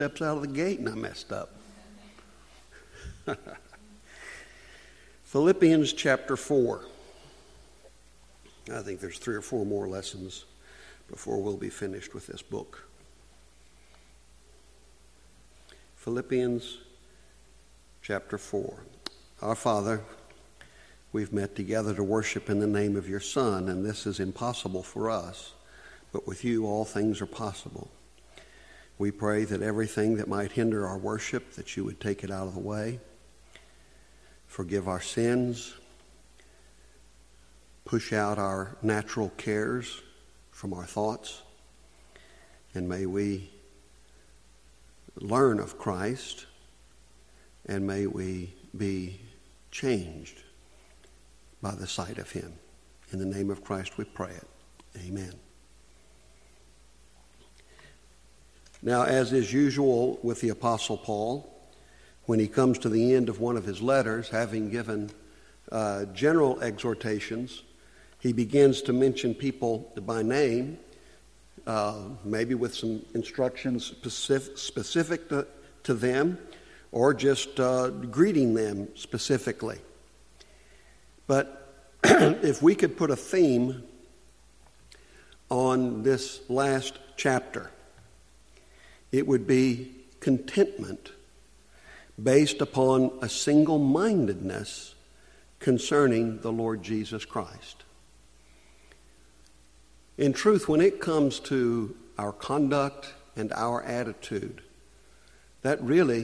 Steps out of the gate and I messed up. Philippians chapter 4. I think there's 3 or 4 more lessons before we'll be finished with this book. Philippians chapter 4. Our Father, we've met together to worship in the name of your Son, and this is impossible for us, but with you all things are possible. We pray that everything that might hinder our worship, that you would take it out of the way. Forgive our sins. Push out our natural cares from our thoughts. And may we learn of Christ, and may we be changed by the sight of him. In the name of Christ we pray it. Amen. Now, as is usual with the Apostle Paul, when he comes to the end of one of his letters, having given general exhortations, he begins to mention people by name, maybe with some instructions specific to them, or just greeting them specifically. But if we could put a theme on this last chapter, it would be contentment based upon a single-mindedness concerning the Lord Jesus Christ. In truth, when it comes to our conduct and our attitude, that really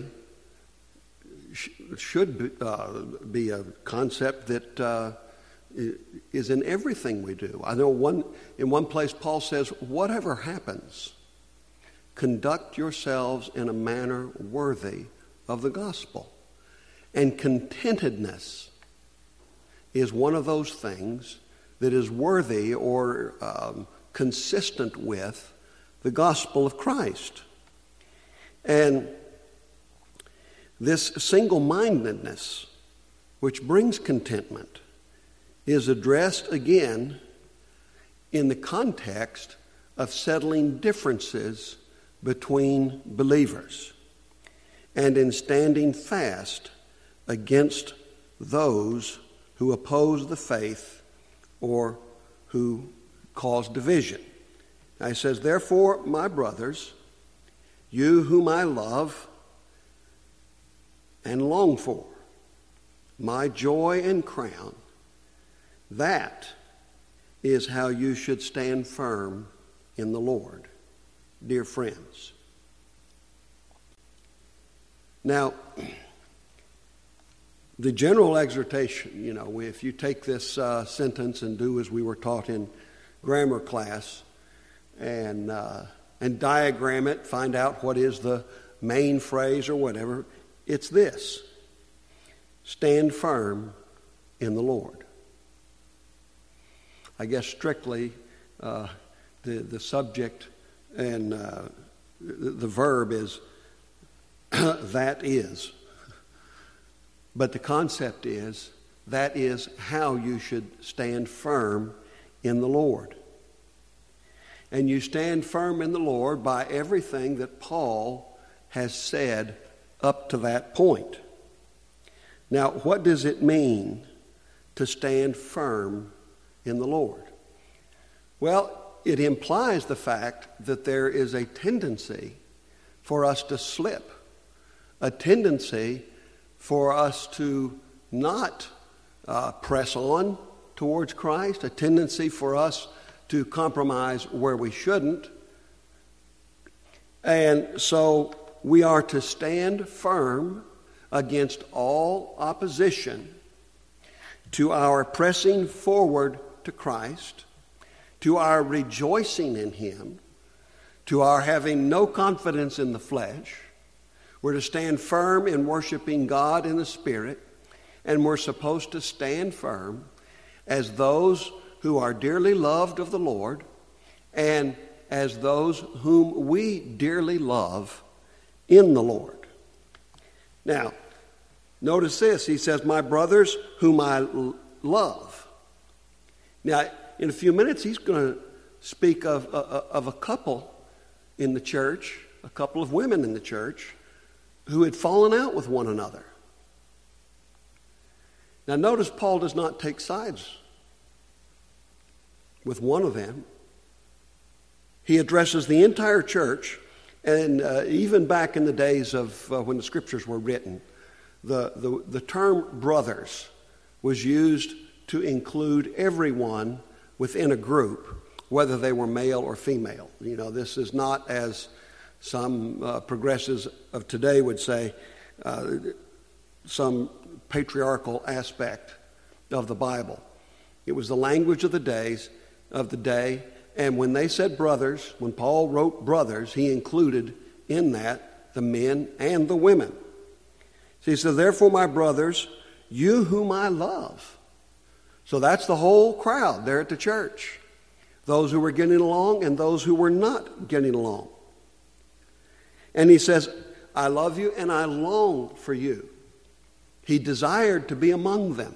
should be a concept that is in everything we do. I know in one place Paul says, whatever happens, conduct yourselves in a manner worthy of the gospel. And contentedness is one of those things that is worthy or consistent with the gospel of Christ. And this single-mindedness, which brings contentment, is addressed again in the context of settling differences between believers, and in standing fast against those who oppose the faith or who cause division. Now he says, therefore, my brothers, you whom I love and long for, my joy and crown, that is how you should stand firm in the Lord, dear friends. Now, the general exhortation, if you take this sentence and do as we were taught in grammar class and diagram it, find out what is the main phrase or whatever, it's this: stand firm in the Lord. I guess strictly the subject and the verb is that is. But the concept is that is how you should stand firm in the Lord. And you stand firm in the Lord by everything that Paul has said up to that point. Now, what does it mean to stand firm in the Lord? Well, it implies the fact that there is a tendency for us to slip, a tendency for us to not press on towards Christ, a tendency for us to compromise where we shouldn't. And so we are to stand firm against all opposition to our pressing forward to Christ, to our rejoicing in him, to our having no confidence in the flesh. We're to stand firm in worshiping God in the Spirit, and we're supposed to stand firm as those who are dearly loved of the Lord and as those whom we dearly love in the Lord. Now, notice this. He says, my brothers whom I love. Now, in a few minutes, he's going to speak of a couple in the church, a couple of women in the church who had fallen out with one another. Now notice Paul does not take sides with one of them. He addresses the entire church, and even back in the days of when the scriptures were written, the term brothers was used to include everyone within a group, whether they were male or female. You know, this is not, as some progressives of today would say, some patriarchal aspect of the Bible. It was the language of the day, and when they said brothers, when Paul wrote brothers, he included in that the men and the women. So he said, therefore, my brothers, you whom I love. So that's the whole crowd there at the church. Those who were getting along and those who were not getting along. And he says, I love you and I long for you. He desired to be among them.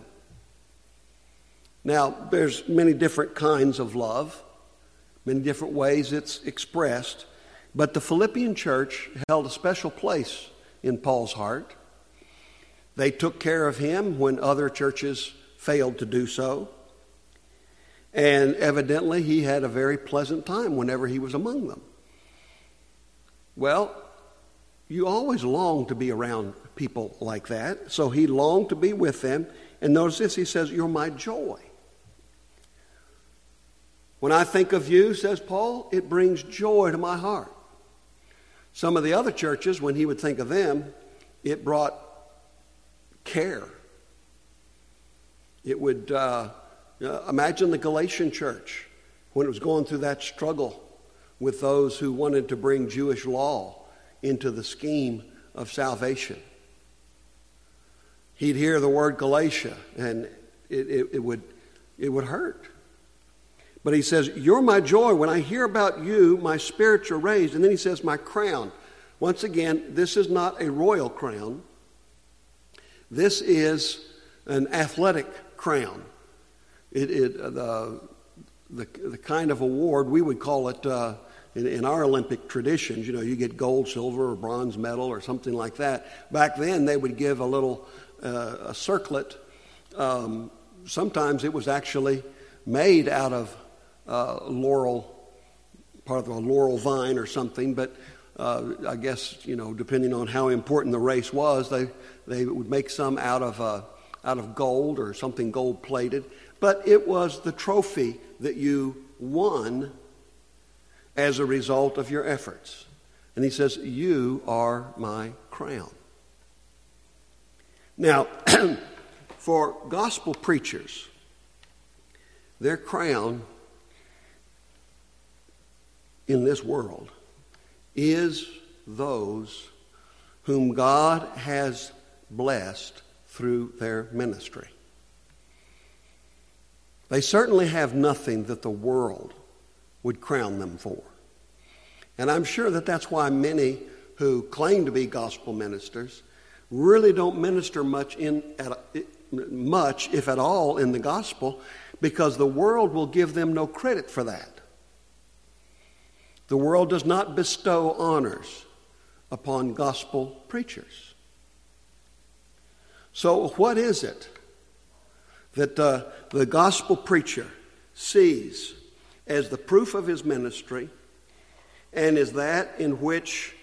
Now, there's many different kinds of love, many different ways it's expressed, but the Philippian church held a special place in Paul's heart. They took care of him when other churches failed to do so. And evidently he had a very pleasant time whenever he was among them. Well, you always long to be around people like that. So he longed to be with them. And notice this, he says, you're my joy. When I think of you, says Paul, it brings joy to my heart. Some of the other churches, when he would think of them, it brought care. It would, imagine the Galatian church when it was going through that struggle with those who wanted to bring Jewish law into the scheme of salvation. He'd hear the word Galatia, and it would hurt. But he says, you're my joy. When I hear about you, my spirits are raised. And then he says, my crown. Once again, this is not a royal crown. This is an athletic crown. The kind of award, we would call it in our Olympic traditions, you know, you get gold, silver, or bronze medal or something like that. Back then, they would give a little a circlet. Sometimes it was actually made out of laurel, part of a laurel vine or something, but I guess, you know, depending on how important the race was, they would make some out of gold or something gold-plated. But it was the trophy that you won as a result of your efforts. And he says, you are my crown. Now, for gospel preachers, their crown in this world is those whom God has blessed through their ministry. They certainly have nothing that the world would crown them for. And I'm sure that that's why many who claim to be gospel ministers really don't minister much, if at all, in the gospel, because the world will give them no credit for that. The world does not bestow honors upon gospel preachers. So what is it that the gospel preacher sees as the proof of his ministry, and is that in which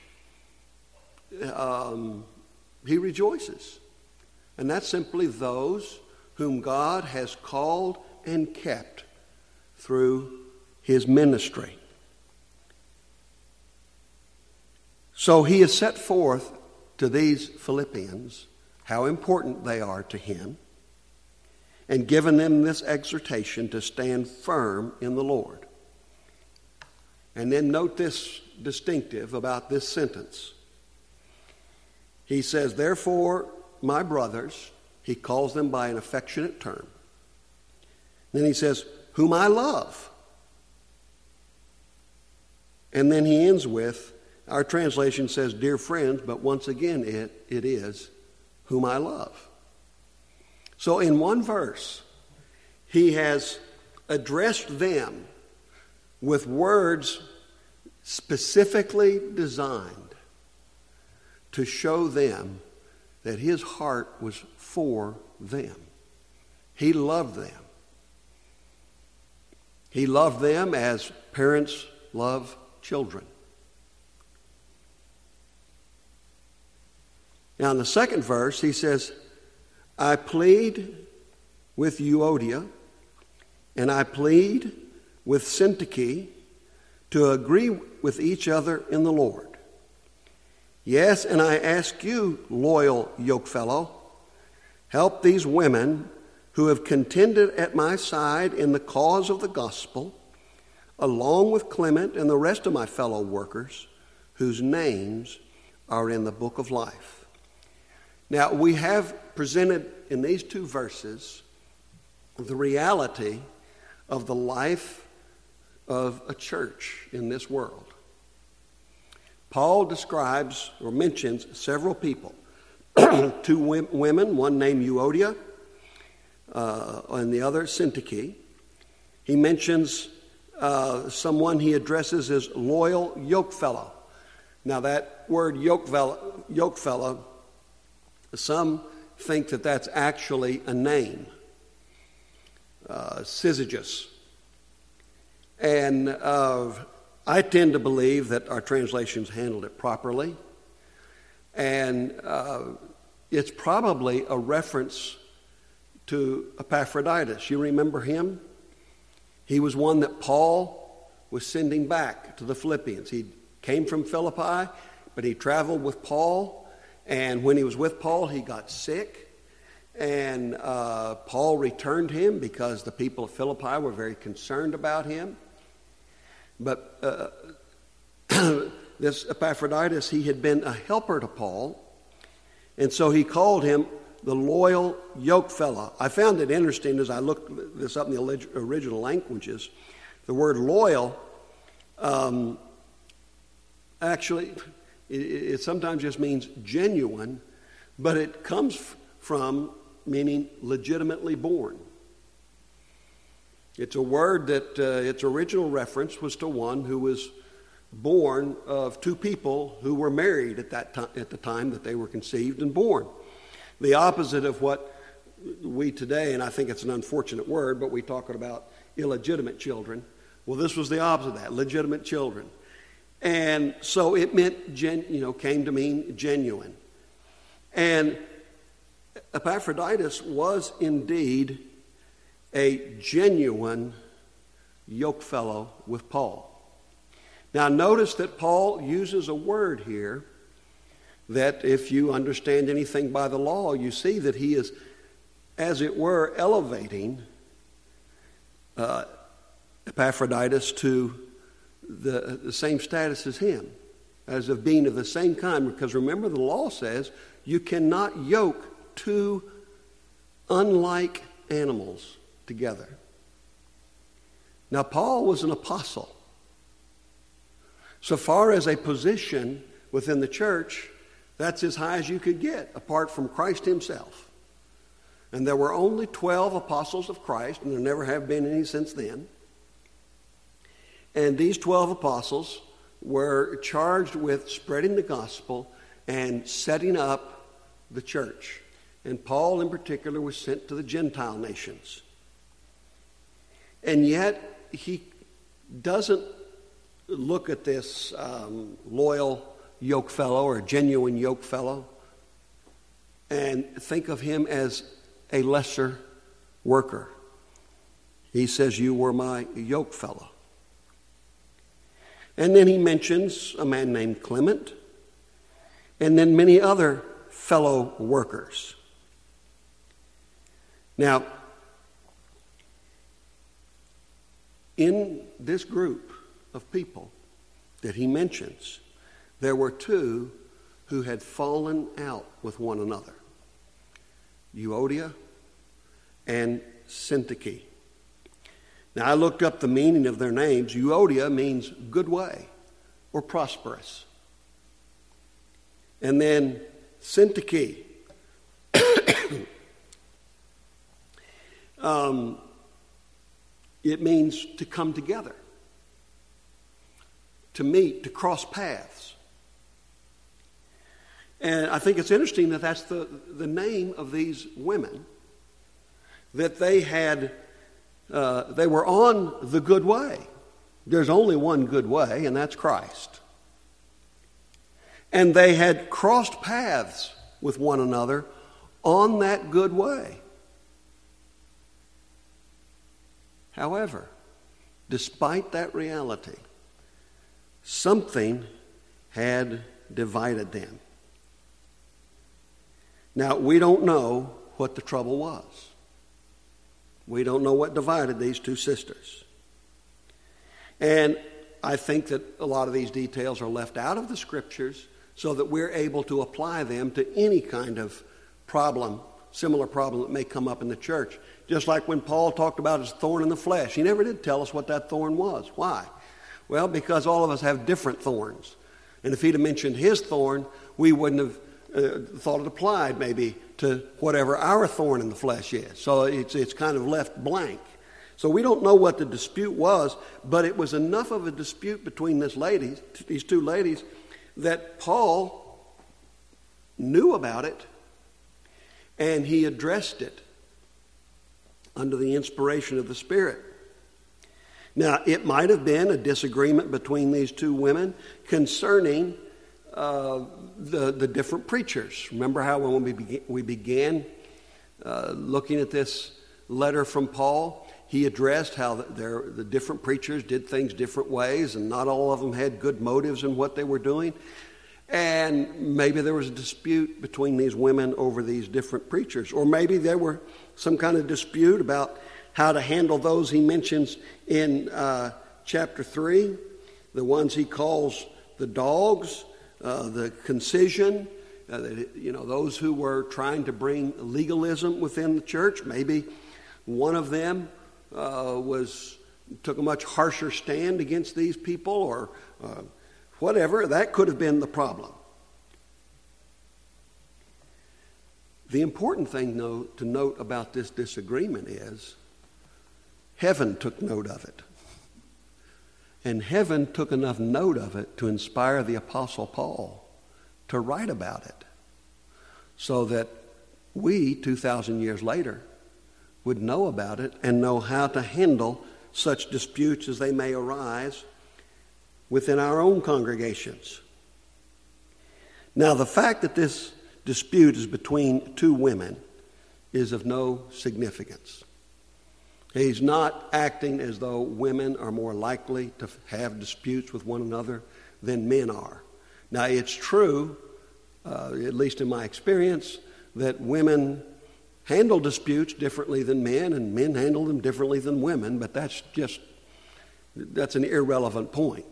he rejoices? And that's simply those whom God has called and kept through his ministry. So he has set forth to these Philippians how important they are to him, and given them this exhortation to stand firm in the Lord. And then note this distinctive about this sentence. He says, therefore, my brothers, he calls them by an affectionate term. Then he says, whom I love. And then he ends with, our translation says, dear friends, but once again it is, whom I love. So in one verse, he has addressed them with words specifically designed to show them that his heart was for them. He loved them. He loved them as parents love children. Now, in the second verse, he says, I plead with Euodia, and I plead with Syntyche to agree with each other in the Lord. Yes, and I ask you, loyal yokefellow, help these women who have contended at my side in the cause of the gospel, along with Clement and the rest of my fellow workers, whose names are in the book of life. Now, we have presented in these two verses the reality of the life of a church in this world. Paul describes or mentions several people. Two women, one named Euodia and the other Syntyche. He mentions someone he addresses as loyal yokefellow. Now that word yokefellow, some think that that's actually a name, Syzygus. And I tend to believe that our translations handled it properly. And it's probably a reference to Epaphroditus. You remember him? He was one that Paul was sending back to the Philippians. He came from Philippi, but he traveled with Paul. And when he was with Paul, he got sick. And Paul returned him because the people of Philippi were very concerned about him. But this Epaphroditus, he had been a helper to Paul. And so he called him the loyal yokefellow. I found it interesting as I looked this up in the original languages. The word loyal, actually, it sometimes just means genuine, but it comes from meaning legitimately born. It's a word that its original reference was to one who was born of two people who were married at the time that they were conceived and born. The opposite of what we today, and I think it's an unfortunate word, but we talk about illegitimate children. Well, this was the opposite of that, legitimate children. And so it meant, came to mean genuine. And Epaphroditus was indeed a genuine yokefellow with Paul. Now notice that Paul uses a word here that if you understand anything by the law, you see that he is, as it were, elevating Epaphroditus to the same status as him, as of being of the same kind. Because remember, the law says you cannot yoke two unlike animals together. Now, Paul was an apostle. So far as a position within the church, that's as high as you could get, apart from Christ himself. And there were only 12 apostles of Christ, and there never have been any since then. And these 12 apostles were charged with spreading the gospel and setting up the church. And Paul in particular was sent to the Gentile nations. And yet he doesn't look at this loyal yokefellow or genuine yokefellow and think of him as a lesser worker. He says, you were my yokefellow. And then he mentions a man named Clement, and then many other fellow workers. Now, in this group of people that he mentions, there were two who had fallen out with one another, Euodia and Syntyche. Now, I looked up the meaning of their names. Euodia means good way or prosperous. And then Syntyche, it means to come together, to meet, to cross paths. And I think it's interesting that that's the name of these women, that they were on the good way. There's only one good way, and that's Christ. And they had crossed paths with one another on that good way. However, despite that reality, something had divided them. Now, we don't know what the trouble was. We don't know what divided these two sisters. And I think that a lot of these details are left out of the Scriptures so that we're able to apply them to any kind of problem, similar problem that may come up in the church. Just like when Paul talked about his thorn in the flesh. He never did tell us what that thorn was. Why? Well, because all of us have different thorns. And if he'd have mentioned his thorn, we wouldn't have thought it applied maybe to whatever our thorn in the flesh is. So it's kind of left blank. So we don't know what the dispute was, but it was enough of a dispute between these two ladies, that Paul knew about it and he addressed it under the inspiration of the Spirit. Now, it might have been a disagreement between these two women concerning the different preachers. Remember how when we began looking at this letter from Paul, he addressed how the different preachers did things different ways, and not all of them had good motives in what they were doing. And maybe there was a dispute between these women over these different preachers. Or maybe there were some kind of dispute about how to handle those he mentions in chapter 3, the ones he calls the dogs, the concision, those who were trying to bring legalism within the church. Maybe one of them took a much harsher stand against these people, or whatever. That could have been the problem. The important thing, though, to note about this disagreement is heaven took note of it. And heaven took enough note of it to inspire the Apostle Paul to write about it, so that we, 2,000 years later, would know about it and know how to handle such disputes as they may arise within our own congregations. Now, the fact that this dispute is between two women is of no significance. He's not acting as though women are more likely to have disputes with one another than men are. Now, it's true, at least in my experience, that women handle disputes differently than men, and men handle them differently than women, but that's an irrelevant point.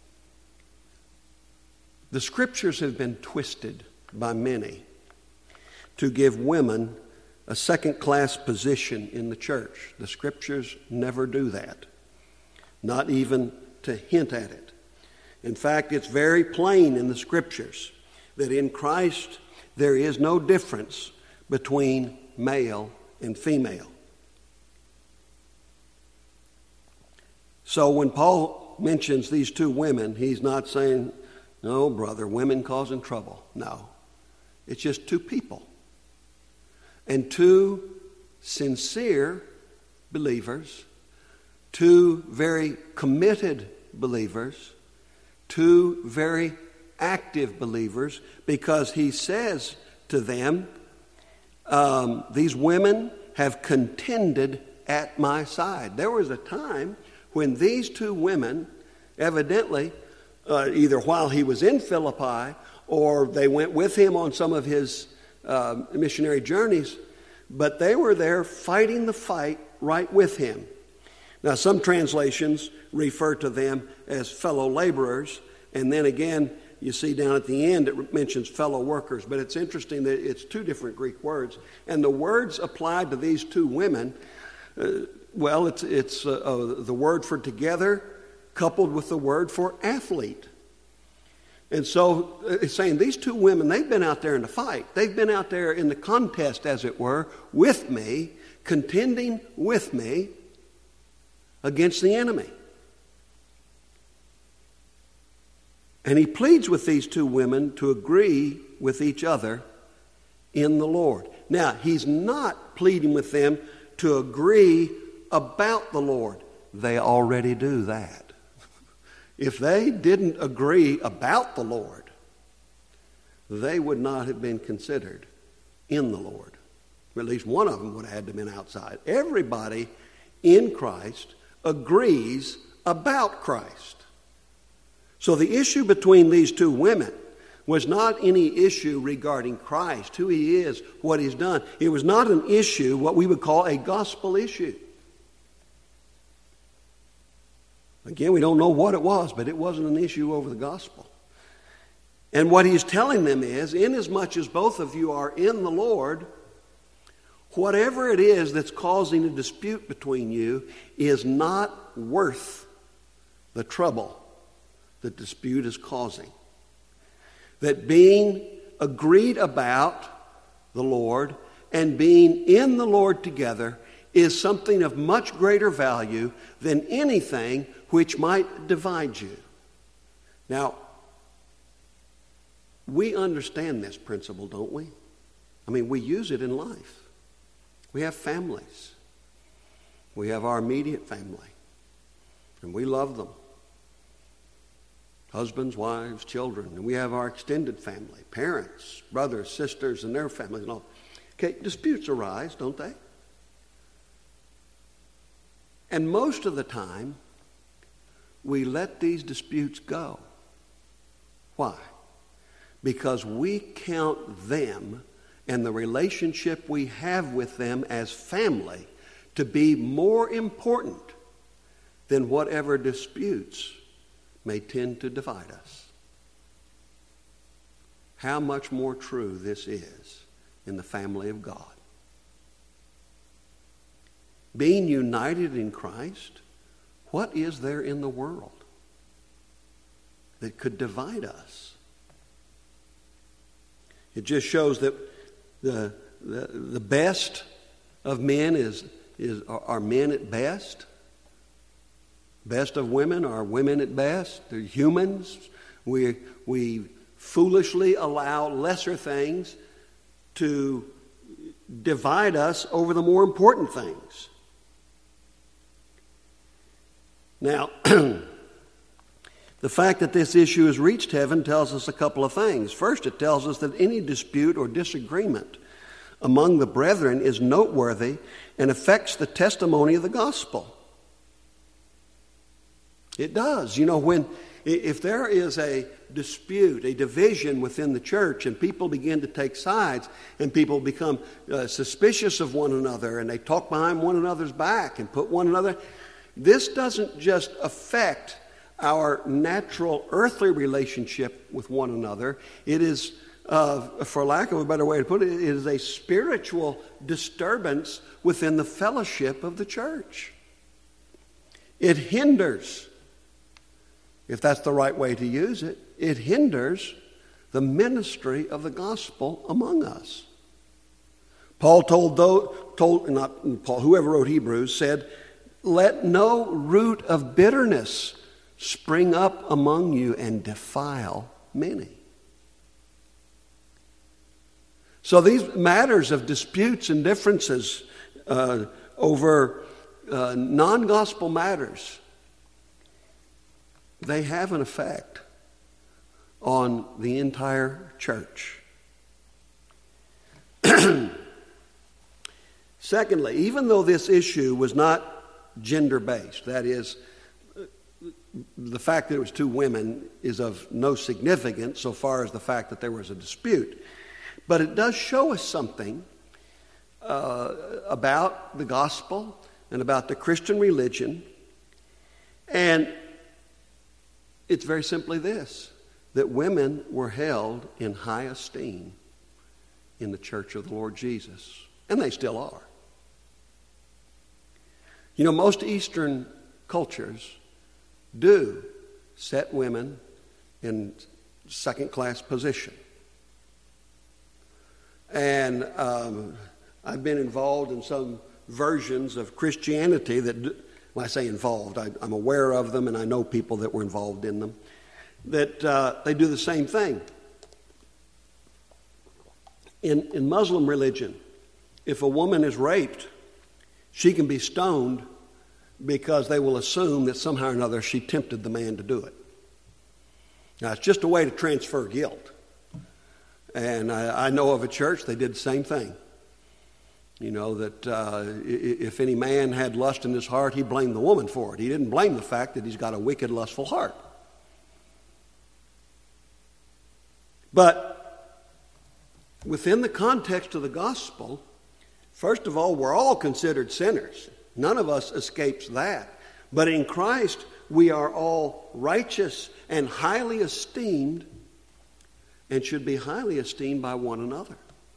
The Scriptures have been twisted by many to give women a second-class position in the church. The Scriptures never do that, not even to hint at it. In fact, it's very plain in the Scriptures that in Christ there is no difference between male and female. So when Paul mentions these two women, he's not saying, "No, brother, women causing trouble." No. It's just two people. And two sincere believers, two very committed believers, two very active believers, because he says to them, these women have contended at my side. There was a time when these two women, evidently, either while he was in Philippi or they went with him on some of his missionary journeys, but they were there fighting the fight right with him. Now, some translations refer to them as fellow laborers, and then again, you see down at the end it mentions fellow workers, but it's interesting that it's two different Greek words, and the words applied to these two women, it's the word for together coupled with the word for athlete. And so it's saying these two women, they've been out there in the fight. They've been out there in the contest, as it were, with me, contending with me against the enemy. And he pleads with these two women to agree with each other in the Lord. Now, he's not pleading with them to agree about the Lord. They already do that. If they didn't agree about the Lord, they would not have been considered in the Lord. Or at least one of them would have had to have been outside. Everybody in Christ agrees about Christ. So the issue between these two women was not any issue regarding Christ, who he is, what he's done. It was not an issue, what we would call a gospel issue. Again, we don't know what it was, but it wasn't an issue over the gospel. And what he's telling them is, inasmuch as both of you are in the Lord, whatever it is that's causing a dispute between you is not worth the trouble the dispute is causing. That being agreed about the Lord and being in the Lord together is something of much greater value than anything which might divide you. Now, we understand this principle, don't we? I mean, we use it in life. We have families. We have our immediate family, and we love them. Husbands, wives, children. And we have our extended family, parents, brothers, sisters, and their families and all. Okay, disputes arise, don't they? And most of the time, we let these disputes go. Why? Because we count them and the relationship we have with them as family to be more important than whatever disputes may tend to divide us. How much more true this is in the family of God. Being united in Christ, what is there in the world that could divide us? It just shows that the best of men are men at best. Best of women are women at best. They're humans. We foolishly allow lesser things to divide us over the more important things. Now, the fact that this issue has reached heaven tells us a couple of things. First, it tells us that any dispute or disagreement among the brethren is noteworthy and affects the testimony of the gospel. It does. You know, if there is a dispute, a division within the church, and people begin to take sides, and people become suspicious of one another, and they talk behind one another's back and put one another, this doesn't just affect our natural earthly relationship with one another. It is, for lack of a better way to put it, it is a spiritual disturbance within the fellowship of the church. It hinders, if that's the right way to use it, it hinders the ministry of the gospel among us. Paul whoever wrote Hebrews said, "Let no root of bitterness spring up among you and defile many." So these matters of disputes and differences over non-gospel matters, they have an effect on the entire church. Secondly, even though this issue was not gender-based, that is, the fact that it was two women is of no significance so far as the fact that there was a dispute. But it does show us something about the gospel and about the Christian religion. And it's very simply this, that women were held in high esteem in the church of the Lord Jesus. And they still are. You know, most Eastern cultures do set women in second-class position. And I've been involved in some versions of Christianity that, when I say involved, I'm aware of them and I know people that were involved in them. that they do the same thing. In Muslim religion, if a woman is raped, she can be stoned because they will assume that somehow or another she tempted the man to do it. Now, it's just a way to transfer guilt. And I know of a church, they did the same thing. You know, that if any man had lust in his heart, he blamed the woman for it. He didn't blame the fact that he's got a wicked, lustful heart. But within the context of the gospel, first of all, we're all considered sinners. None of us escapes that. But in Christ, we are all righteous and highly esteemed, and should be highly esteemed by one another.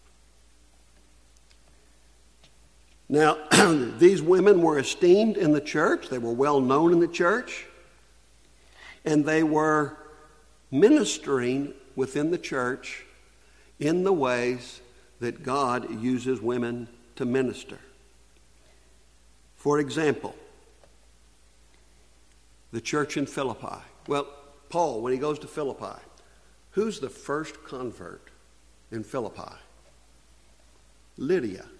Now, these women were esteemed in the church. They were well known in the church. And they were ministering within the church in the ways that God uses women to minister. For example, the church in Philippi. Well, Paul, when he goes to Philippi, who's the first convert in Philippi? Lydia.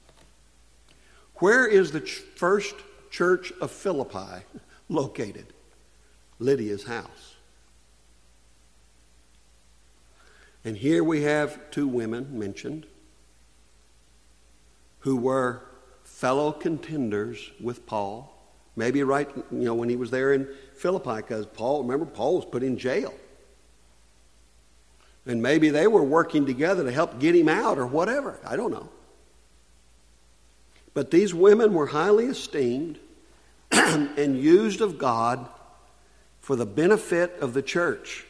Where is the first church of Philippi located? Lydia's house. And here we have two women mentioned who were fellow contenders with Paul. Maybe right, when he was there in Philippi, because Paul was put in jail. And maybe they were working together to help get him out or whatever. I don't know. But these women were highly esteemed and used of God for the benefit of the church.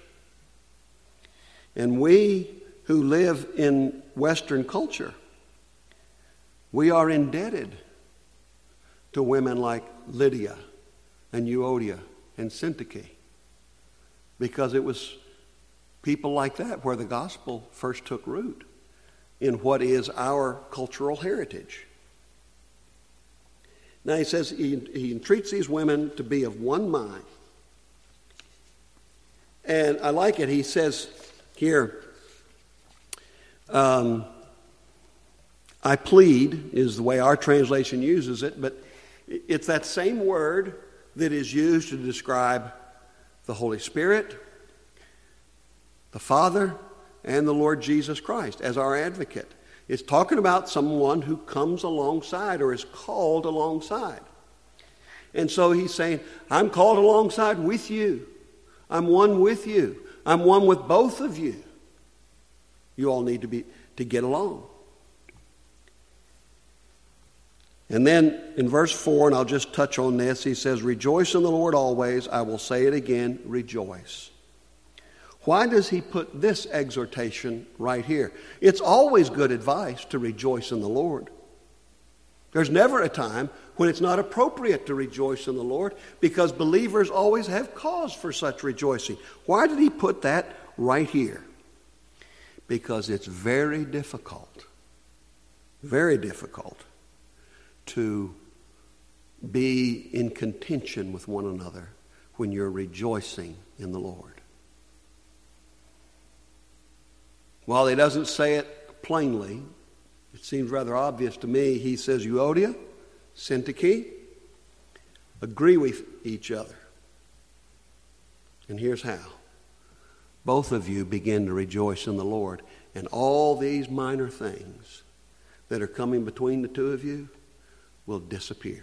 And we who live in Western culture, we are indebted to women like Lydia and Euodia and Syntyche, because it was people like that where the gospel first took root in what is our cultural heritage. Now he says he entreats these women to be of one mind. And I like it. He says here, I plead is the way our translation uses it, but it's that same word that is used to describe the Holy Spirit, the Father, and the Lord Jesus Christ as our advocate. It's talking about someone who comes alongside or is called alongside. And so he's saying, I'm called alongside with you. I'm one with you. I'm one with both of you. You all need to get along. And then in verse 4, and I'll just touch on this, he says, rejoice in the Lord always. I will say it again, rejoice. Why does he put this exhortation right here? It's always good advice to rejoice in the Lord. There's never a time when it's not appropriate to rejoice in the Lord, because believers always have cause for such rejoicing. Why did he put that right here? Because it's very difficult to be in contention with one another when you're rejoicing in the Lord. While he doesn't say it plainly, it seems rather obvious to me. He says, Euodia, Syntyche, agree with each other. And here's how. Both of you begin to rejoice in the Lord, and all these minor things that are coming between the two of you will disappear.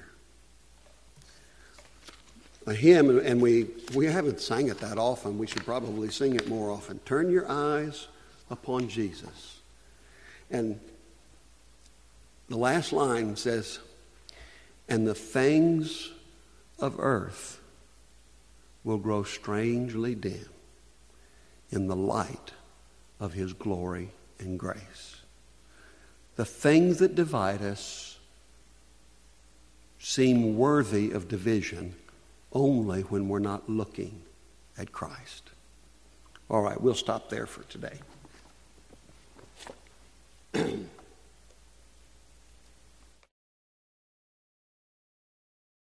A hymn, and we haven't sang it that often. We should probably sing it more often. Turn your eyes upon Jesus. And the last line says, and the things of earth will grow strangely dim in the light of his glory and grace. The things that divide us seem worthy of division only when we're not looking at Christ. All right, we'll stop there for today.